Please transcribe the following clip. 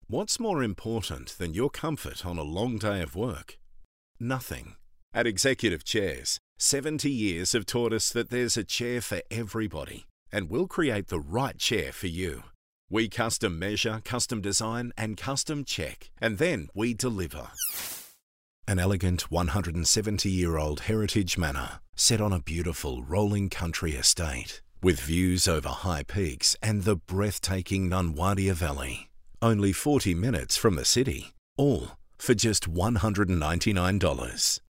What's more important than your comfort on a long day of work? Nothing. At Executive Chairs, 70 years have taught us that there's a chair for everybody, and we'll create the right chair for you. We custom measure, custom design, and custom check, and then we deliver. An elegant 170-year-old heritage manor set on a beautiful rolling country estate with views over high peaks and the breathtaking Nunwadia Valley. Only 40 minutes from the city, all for just $199.